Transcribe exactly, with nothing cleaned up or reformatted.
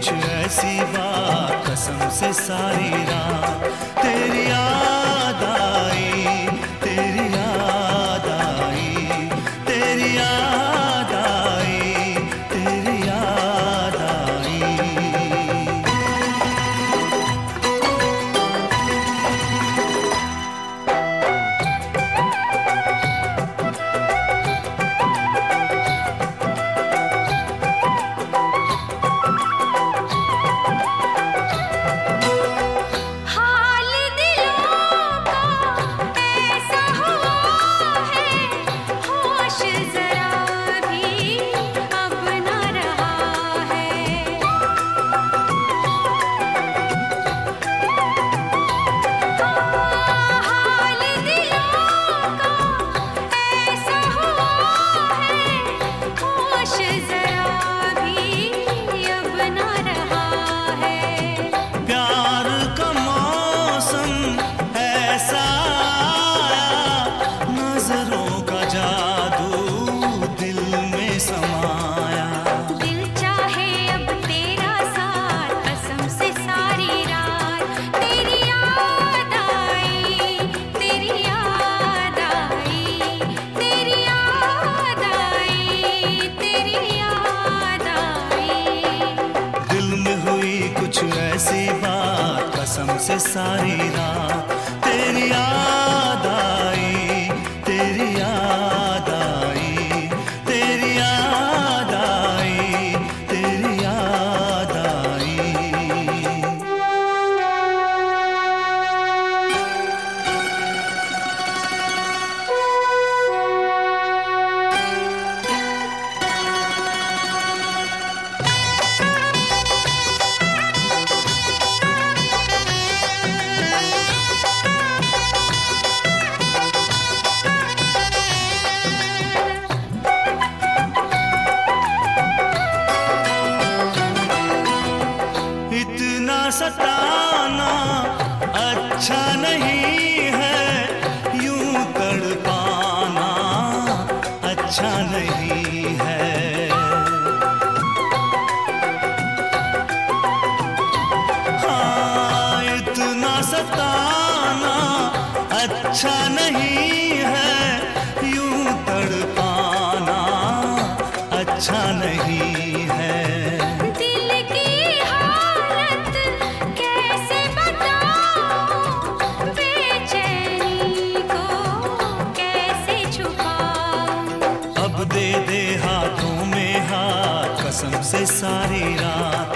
कुछ ऐसी बात कसम से सारी रात तेरी याद आई, तेरी याद आई, तेरी याद आई, तेरी याद आई। ऐसी बात कसम से सारी रात तेरी याद आई, तेरी याद आई, तेरी याद आई, तेरी याद आई। इतना सताना अच्छा नहीं है, यूं तड़पाना अच्छा नहीं है। हाँ, इतना सताना अच्छा नहीं है, यूं तड़पाना अच्छा नहीं है। दे दे हाथों में हाथ कसम से सारी रात